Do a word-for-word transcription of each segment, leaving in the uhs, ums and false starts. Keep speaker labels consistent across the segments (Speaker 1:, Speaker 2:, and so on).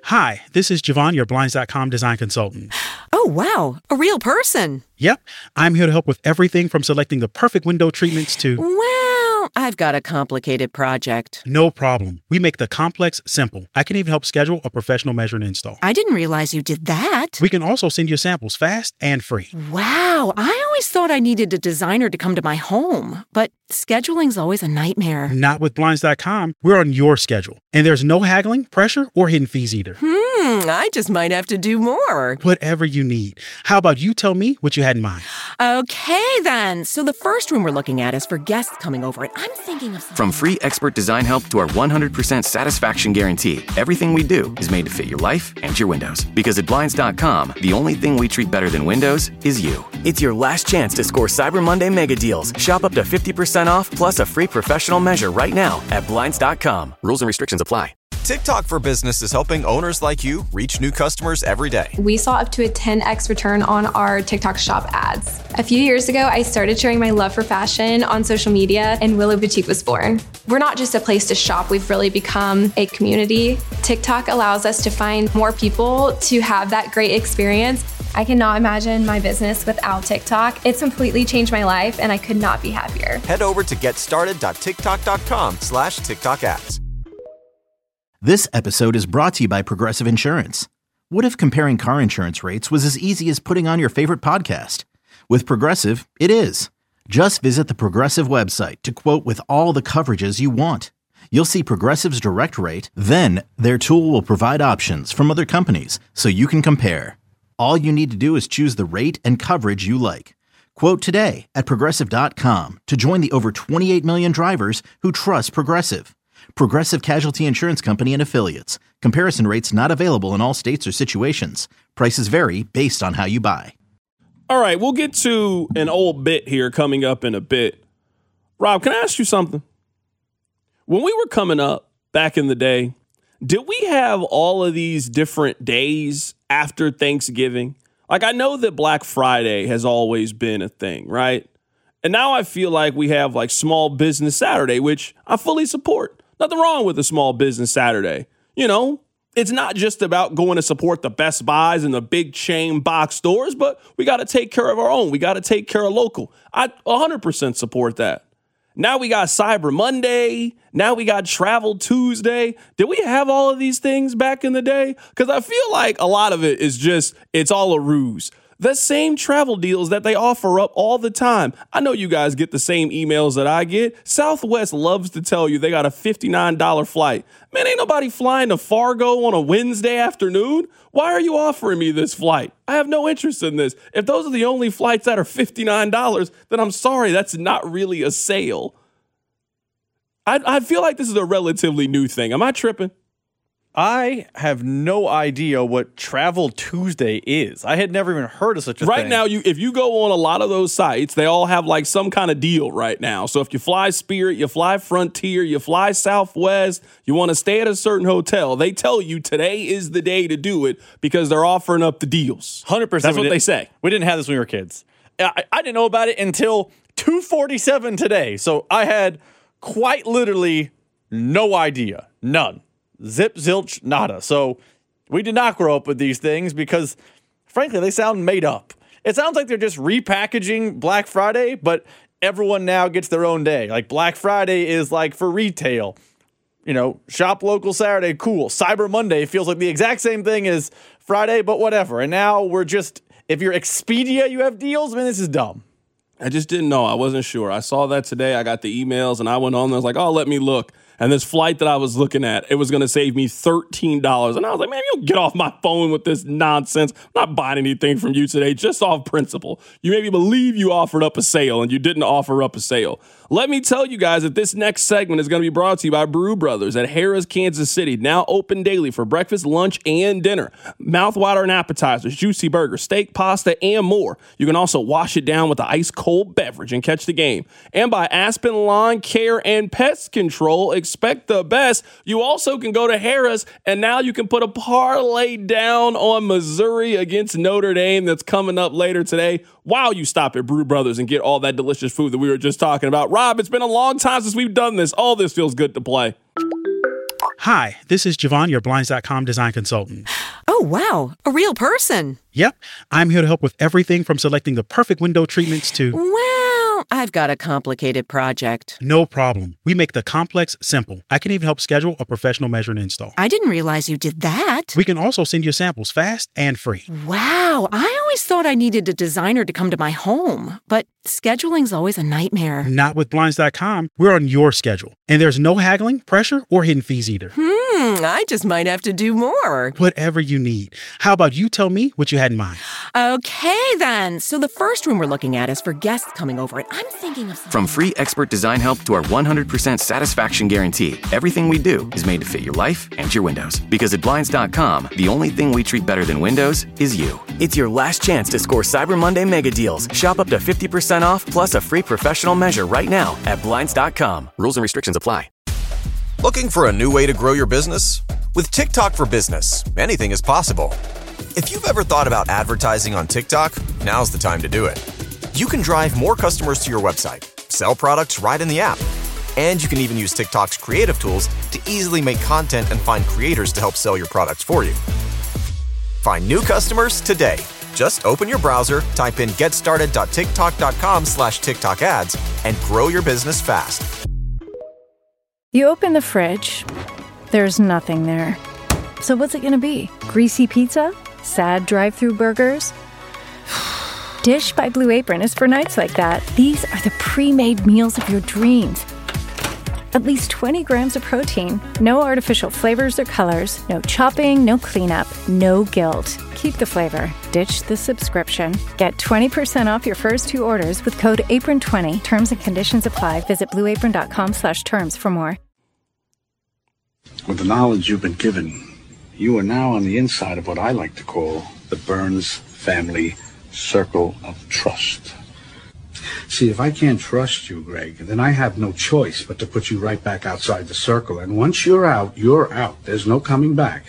Speaker 1: Hi, this is Javon, your Blinds dot com design consultant.
Speaker 2: Oh, wow. A real person.
Speaker 1: Yep. I'm here to help with everything from selecting the perfect window treatments to...
Speaker 2: Well, I've got a complicated project.
Speaker 1: No problem. We make the complex simple. I can even help schedule a professional measure and install.
Speaker 2: I didn't realize you did that.
Speaker 1: We can also send you samples fast and free.
Speaker 2: Wow. I always thought I needed a designer to come to my home, but scheduling's always a nightmare.
Speaker 1: Not with Blinds dot com. We're on your schedule. And there's no haggling, pressure, or hidden fees either.
Speaker 2: Hmm, I just might have to do more.
Speaker 1: Whatever you need. How about you tell me what you had in mind?
Speaker 2: Okay, then. So the first room we're looking at is for guests coming over, and I'm thinking of...
Speaker 3: From free expert design help to our one hundred percent satisfaction guarantee, everything we do is made to fit your life and your windows. Because at Blinds dot com, the only thing we treat better than windows is you. It's your last chance to score Cyber Monday mega deals. Shop up to fifty percent off plus a free professional measure right now at Blinds dot com. Rules and restrictions apply.
Speaker 4: TikTok for Business is helping owners like you reach new customers every day.
Speaker 5: We saw up to a ten x return on our TikTok shop ads. A few years ago, I started sharing my love for fashion on social media, and Willow Boutique was born. We're not just a place to shop, we've really become a community. TikTok allows us to find more people to have that great experience.
Speaker 6: I cannot imagine my business without TikTok. It's completely changed my life, and I could not be happier.
Speaker 4: Head over to getstarted.tiktok.com slash TikTok ads.
Speaker 7: This episode is brought to you by Progressive Insurance. What if comparing car insurance rates was as easy as putting on your favorite podcast? With Progressive, it is. Just visit the Progressive website to quote with all the coverages you want. You'll see Progressive's direct rate, then their tool will provide options from other companies so you can compare. All you need to do is choose the rate and coverage you like. Quote today at Progressive dot com to join the over twenty-eight million drivers who trust Progressive. Progressive Casualty Insurance Company and Affiliates. Comparison rates not available in all states or situations. Prices vary based on how you buy.
Speaker 8: All right, we'll get to an old bit here coming up in a bit. Rob, can I ask you something? When we were coming up back in the day, did we have all of these different days after Thanksgiving? Like, I know that Black Friday has always been a thing, right? And now I feel like we have like Small Business Saturday, which I fully support. Nothing wrong with a Small Business Saturday. You know, it's not just about going to support the Best Buys and the big chain box stores, but we got to take care of our own. We got to take care of local. I one hundred percent support that. Now we got Cyber Monday. Now we got Travel Tuesday. Did we have all of these things back in the day? Because I feel like a lot of it is just, it's all a ruse. The same travel deals that they offer up all the time. I know you guys get the same emails that I get. Southwest loves to tell you they got a fifty-nine dollars flight. Man, ain't nobody flying to Fargo on a Wednesday afternoon. Why are you offering me this flight? I have no interest in this. If those are the only flights that are fifty-nine dollars, then I'm sorry, that's not really a sale. I, I feel like this is a relatively new thing. Am I tripping?
Speaker 9: I have no idea what Travel Tuesday is. I had never even heard of such a
Speaker 8: right
Speaker 9: thing.
Speaker 8: Right now, you if you go on a lot of those sites, they all have like some kind of deal right now. So if you fly Spirit, you fly Frontier, you fly Southwest, you want to stay at a certain hotel, they tell you today is the day to do it because they're offering up the deals.
Speaker 9: one hundred percent.
Speaker 8: That's what they say.
Speaker 9: We didn't have this when we were kids. I, I didn't know about it until two forty-seven today. So I had quite literally no idea. None. Zip, zilch, nada. So we did not grow up with these things because, frankly, they sound made up. It sounds like they're just repackaging Black Friday, but everyone now gets their own day. Like Black Friday is like for retail. You know, shop local Saturday, cool. Cyber Monday feels like the exact same thing as Friday, but whatever. And now we're just, if you're Expedia, you have deals. I mean, this is dumb.
Speaker 8: I just didn't know. I wasn't sure. I saw that today. I got the emails and I went on and I was like, oh, let me look. And this flight that I was looking at, it was going to save me thirteen dollars. And I was like, man, you get off my phone with this nonsense. I'm not buying anything from you today, just off principle. You made me believe you offered up a sale, and you didn't offer up a sale. Let me tell you guys that this next segment is going to be brought to you by Brew Brothers at Harrah's, Kansas City. Now open daily for breakfast, lunch, and dinner. Mouthwatering appetizers, juicy burgers, steak, pasta, and more. You can also wash it down with an ice-cold beverage and catch the game. And by Aspen Lawn Care and Pest Control, expect the best. You also can go to Harrah's, and now you can put a parlay down on Missouri against Notre Dame that's coming up later today while you stop at Brew Brothers and get all that delicious food that we were just talking about. Rob, it's been a long time since we've done this. All this feels good to play.
Speaker 1: Hi, this is Javon, your Blinds dot com design consultant.
Speaker 2: Oh, wow. A real person.
Speaker 1: Yep, I'm here to help with everything from selecting the perfect window treatments to...
Speaker 2: Well, I've got a complicated project.
Speaker 1: No problem. We make the complex simple. I can even help schedule a professional measure and install.
Speaker 2: I didn't realize you did that.
Speaker 1: We can also send you samples fast and free.
Speaker 2: Wow, I always thought I needed a designer to come to my home, but scheduling's always a nightmare.
Speaker 1: Not with Blinds dot com. We're on your schedule. And there's no haggling, pressure, or hidden fees either.
Speaker 2: Hmm, I just might have to do more.
Speaker 1: Whatever you need. How about you tell me what you had in mind?
Speaker 2: Okay, then. So the first room we're looking at is for guests coming over, and I'm thinking of something.
Speaker 3: From free expert design help to our one hundred percent satisfaction guarantee, everything we do is made to fit your life and your windows. Because at Blinds dot com, the only thing we treat better than windows is you. It's your last chance to score Cyber Monday mega deals. Shop up to fifty percent off plus a free professional measure right now at Blinds dot com. Rules and restrictions apply.
Speaker 4: Looking for a new way to grow your business? With TikTok for Business, anything is possible. If you've ever thought about advertising on TikTok, now's the time to do it. You can drive more customers to your website, sell products right in the app, and you can even use TikTok's creative tools to easily make content and find creators to help sell your products for you. Find new customers today. Just open your browser, type in getstarted dot tiktok dot com slash TikTok ads, and grow your business fast.
Speaker 10: You open the fridge, there's nothing there. So what's it gonna be? Greasy pizza? Sad drive-thru burgers? Dish by Blue Apron is for nights like that. These are the pre-made meals of your dreams. At least twenty grams of protein, no artificial flavors or colors, no chopping, no cleanup, no guilt. Keep the flavor, ditch the subscription. Get twenty percent off your first two orders with code apron twenty. Terms and conditions apply. Visit blue apron dot com slash terms for more.
Speaker 11: With the knowledge you've been given, you are now on the inside of what I like to call the Burns family circle of trust. See, if I can't trust you, Greg, then I have no choice but to put you right back outside the circle. And once you're out, you're out. There's no coming back.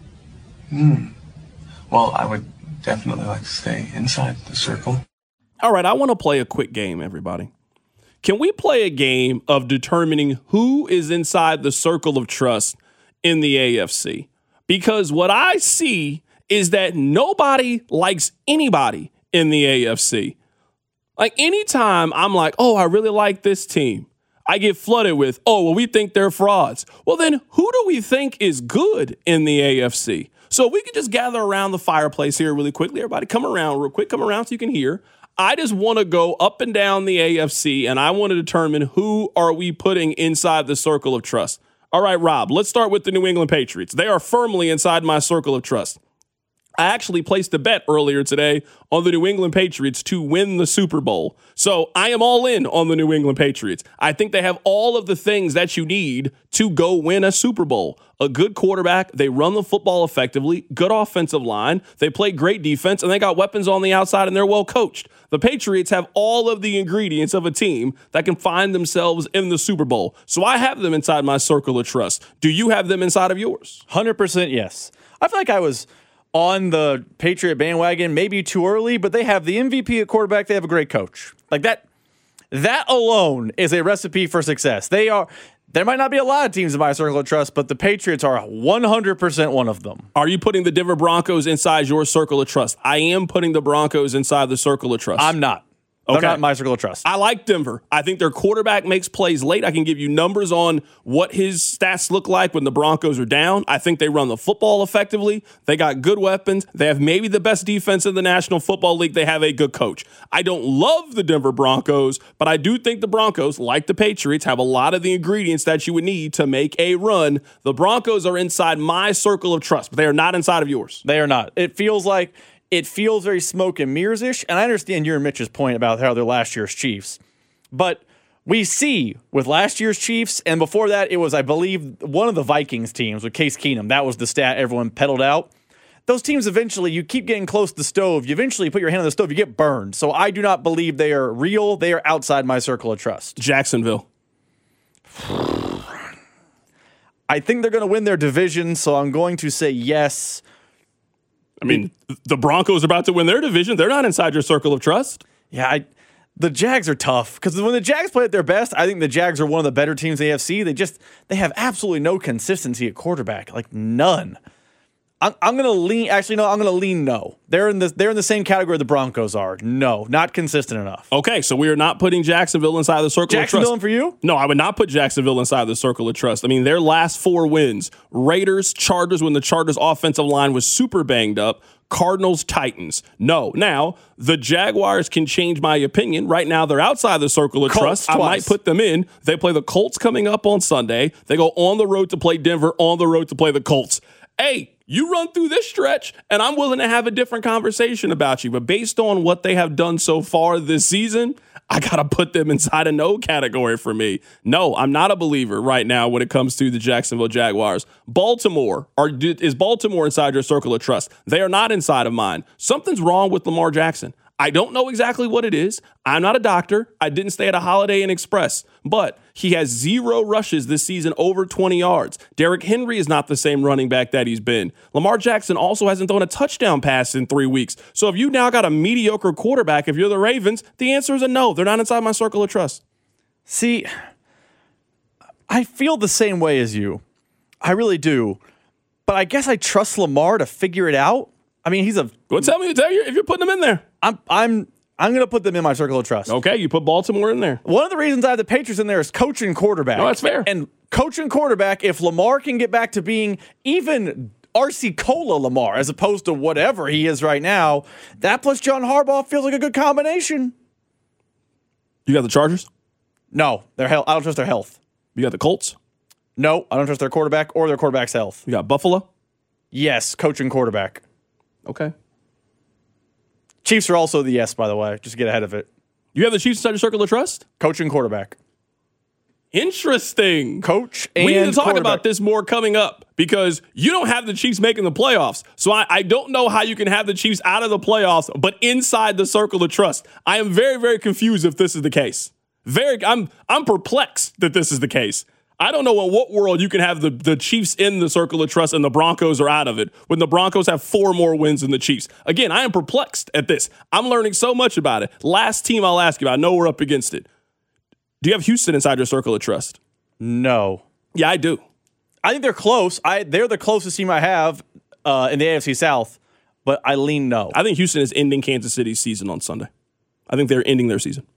Speaker 12: Hmm. Well, I would definitely like to stay inside the circle.
Speaker 8: All right, I want to play a quick game, everybody. Can we play a game of determining who is inside the circle of trust in the A F C? Because what I see is that nobody likes anybody in the A F C. Like anytime I'm like, oh, I really like this team, I get flooded with, oh, well, we think they're frauds. Well, then who do we think is good in the A F C? So we can just gather around the fireplace here really quickly. Everybody come around real quick. Come around so you can hear. I just want to go up and down the A F C, and I want to determine who are we putting inside the circle of trust. All right, Rob, let's start with the New England Patriots. They are firmly inside my circle of trust. I actually placed a bet earlier today on the New England Patriots to win the Super Bowl. So I am all in on the New England Patriots. I think they have all of the things that you need to go win a Super Bowl. A good quarterback, they run the football effectively, good offensive line, they play great defense, and they got weapons on the outside, and they're well coached. The Patriots have all of the ingredients of a team that can find themselves in the Super Bowl. So I have them inside my circle of trust. Do you have them inside of yours?
Speaker 9: one hundred percent yes. I feel like I was on the Patriot bandwagon maybe too early, but they have the M V P at quarterback. They have a great coach. Like that, that alone is a recipe for success. They are. There might not be a lot of teams in my circle of trust, but the Patriots are one hundred percent one of them.
Speaker 8: Are you putting the Denver Broncos inside your circle of trust? I am putting the Broncos inside the circle of trust.
Speaker 9: I'm not.
Speaker 8: Okay.
Speaker 9: They're not my circle of trust.
Speaker 8: I like Denver. I think their quarterback makes plays late. I can give you numbers on what his stats look like when the Broncos are down. I think they run the football effectively. They got good weapons. They have maybe the best defense in the National Football League. They have a good coach. I don't love the Denver Broncos, but I do think the Broncos, like the Patriots, have a lot of the ingredients that you would need to make a run. The Broncos are inside my circle of trust, but they are not inside of yours.
Speaker 9: They are not. It feels like It feels very smoke and mirrors-ish, and I understand your and Mitch's point about how they're last year's Chiefs. But we see with last year's Chiefs, and before that, it was, I believe, one of the Vikings teams with Case Keenum. That was the stat everyone peddled out. Those teams eventually, you keep getting close to the stove. You eventually put your hand on the stove, you get burned. So I do not believe they are real. They are outside my circle of trust.
Speaker 8: Jacksonville.
Speaker 9: I think they're going to win their division, so I'm going to say yes.
Speaker 8: I mean, the Broncos are about to win their division. They're not inside your circle of trust.
Speaker 9: Yeah, I, the Jags are tough because when the Jags play at their best, I think the Jags are one of the better teams in the A F C. They just they have absolutely no consistency at quarterback, like none. I'm, I'm gonna lean. Actually, no. I'm gonna lean no. They're in the they're in the same category the Broncos are. No, not consistent enough.
Speaker 8: Okay, so we are not putting Jacksonville inside the circle of trust.
Speaker 9: Jacksonville for you?
Speaker 8: No, I would not put Jacksonville inside the circle of trust. I mean, their last four wins: Raiders, Chargers when the Chargers' offensive line was super banged up. Cardinals, Titans. No. Now, the Jaguars can change my opinion. Right now, they're outside the circle of
Speaker 9: Colts
Speaker 8: trust. I
Speaker 9: twice.
Speaker 8: might put them in. They play the Colts coming up on Sunday. They go on the road to play Denver, on the road to play the Colts. Hey, you run through this stretch, and I'm willing to have a different conversation about you. But based on what they have done so far this season, I got to put them inside a no category for me. No, I'm not a believer right now when it comes to the Jacksonville Jaguars. Baltimore, are, is Baltimore inside your circle of trust? They are not inside of mine. Something's wrong with Lamar Jackson. I don't know exactly what it is. I'm not a doctor. I didn't stay at a Holiday Inn Express. But he has zero rushes this season over twenty yards. Derrick Henry is not the same running back that he's been. Lamar Jackson also hasn't thrown a touchdown pass in three weeks. So if you now got a mediocre quarterback, if you're the Ravens, the answer is a no. They're not inside my circle of trust.
Speaker 9: See, I feel the same way as you. I really do. But I guess I trust Lamar to figure it out. I mean, he's a.
Speaker 8: Go tell me tell you if you're putting them in there.
Speaker 9: I'm I'm I'm going to put them in my circle of trust.
Speaker 8: Okay, you put Baltimore in there.
Speaker 9: One of the reasons I have the Patriots in there is coach and quarterback.
Speaker 8: No, that's fair.
Speaker 9: And coach and quarterback, if Lamar can get back to being even R C Cola Lamar as opposed to whatever he is right now, that plus John Harbaugh feels like a good combination.
Speaker 8: You got the Chargers?
Speaker 9: No, their health. I don't trust their health.
Speaker 8: You got the Colts?
Speaker 9: No, I don't trust their quarterback or their quarterback's health.
Speaker 8: You got Buffalo?
Speaker 9: Yes, coach and quarterback.
Speaker 8: Okay.
Speaker 9: Chiefs are also the yes, by the way, just to get ahead of it.
Speaker 8: You have the Chiefs inside your circle of trust?
Speaker 9: Coach and quarterback.
Speaker 8: Interesting.
Speaker 9: Coach and
Speaker 8: We need to talk
Speaker 9: quarterback.
Speaker 8: about this more coming up because you don't have the Chiefs making the playoffs. So I, I don't know how you can have the Chiefs out of the playoffs, but inside the circle of trust. I am very, very confused if this is the case. Very, I'm I'm perplexed that this is the case. I don't know in what world you can have the, the Chiefs in the circle of trust and the Broncos are out of it when the Broncos have four more wins than the Chiefs. Again, I am perplexed at this. I'm learning so much about it. Last team I'll ask you about. I know we're up against it. Do you have Houston inside your circle of trust?
Speaker 9: No.
Speaker 8: Yeah, I do.
Speaker 9: I think they're close. I They're the closest team I have uh, in the A F C South, but I lean no.
Speaker 8: I think Houston is ending Kansas City's season on Sunday. I think they're ending their season.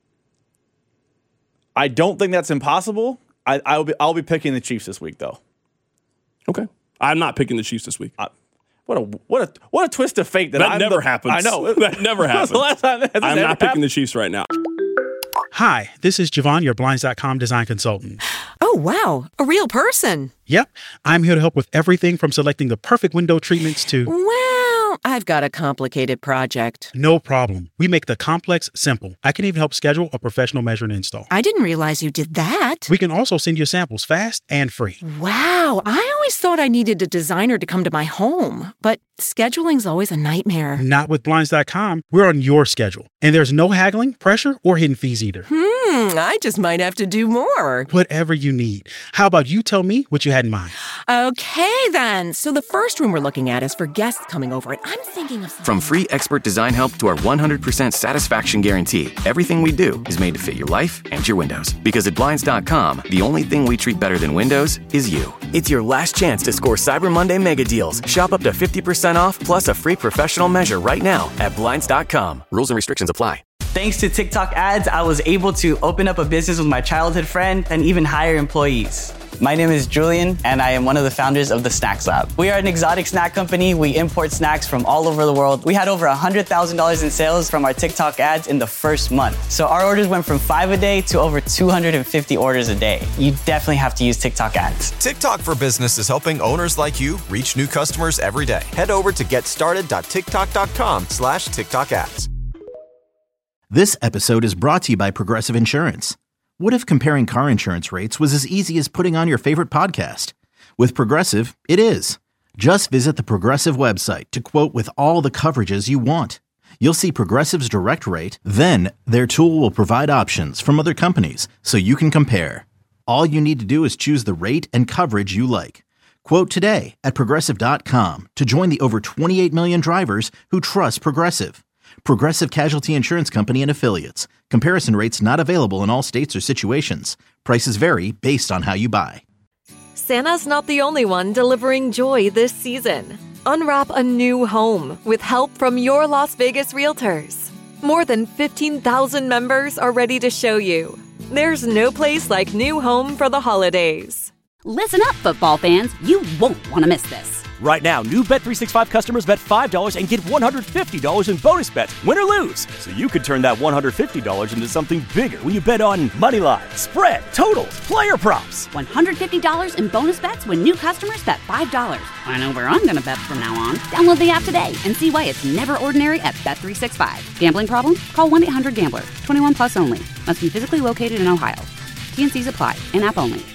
Speaker 9: I don't think that's impossible. I, I'll be I'll be picking the Chiefs this week, though.
Speaker 8: Okay, I'm not picking the Chiefs this week.
Speaker 9: I, what a what a what a twist of fate that,
Speaker 8: that
Speaker 9: I'm
Speaker 8: never
Speaker 9: the,
Speaker 8: happens.
Speaker 9: I know
Speaker 8: that never happens.
Speaker 9: the last time that has
Speaker 8: I'm
Speaker 9: ever
Speaker 8: not picking
Speaker 9: happened.
Speaker 8: the Chiefs right now.
Speaker 1: Hi, this is Javon, your Blinds dot com design consultant.
Speaker 2: Oh, wow. A real person.
Speaker 1: Yep, I'm here to help with everything from selecting the perfect window treatments to...
Speaker 2: Well, I've got a complicated project.
Speaker 1: No problem. We make the complex simple. I can even help schedule a professional measure and install.
Speaker 2: I didn't realize you did that.
Speaker 1: We can also send you samples fast and free.
Speaker 2: Wow. I always thought I needed a designer to come to my home, but scheduling's always a nightmare.
Speaker 1: Not with Blinds dot com. We're on your schedule. And there's no haggling, pressure, or hidden fees either.
Speaker 2: Hmm, I just might have to do more.
Speaker 1: Whatever you need. How about you tell me what you had in mind?
Speaker 2: Okay, then. So the first room we're looking at is for guests coming over, and I'm thinking of...
Speaker 3: From free expert design help to our one hundred percent satisfaction guarantee, everything we do is made to fit your life and your windows. Because at Blinds dot com, the only thing we treat better than windows is you. It's your last chance to score Cyber Monday mega deals. Shop up to fifty percent off plus a free professional measure right now at Blinds dot com. Rules and restrictions apply.
Speaker 13: Thanks to TikTok ads, I was able to open up a business with my childhood friend and even hire employees. My name is Julian, and I am one of the founders of the Snacks Lab. We are an exotic snack company. We import snacks from all over the world. We had over one hundred thousand dollars in sales from our TikTok ads in the first month. So our orders went from five a day to over two hundred fifty orders a day. You definitely have to use TikTok ads.
Speaker 4: TikTok for Business is helping owners like you reach new customers every day. Head over to getstarted.tiktok.com slash TikTok ads.
Speaker 7: This episode is brought to you by Progressive Insurance. What if comparing car insurance rates was as easy as putting on your favorite podcast? With Progressive, it is. Just visit the Progressive website to quote with all the coverages you want. You'll see Progressive's direct rate, then their tool will provide options from other companies so you can compare. All you need to do is choose the rate and coverage you like. Quote today at Progressive dot com to join the over twenty-eight million drivers who trust Progressive. Progressive Casualty Insurance Company and Affiliates. Comparison rates not available in all states or situations. Prices vary based on how you buy.
Speaker 14: Santa's not the only one delivering joy this season. Unwrap a new home with help from your Las Vegas realtors. More than fifteen thousand members are ready to show you. There's no place like new home for the holidays.
Speaker 15: Listen up, football fans. You won't want to miss this.
Speaker 16: Right now, new Bet three sixty-five customers bet five dollars and get one hundred fifty dollars in bonus bets, win or lose. So you could turn that one hundred fifty dollars into something bigger when you bet on money line, spread, totals, player props.
Speaker 15: one hundred fifty dollars in bonus bets when new customers bet five dollars. I know where I'm going to bet from now on. Download the app today and see why it's never ordinary at Bet three sixty-five. Gambling problem? Call one eight hundred gambler. twenty-one plus only. Must be physically located in Ohio. T N Cs apply. In-app only.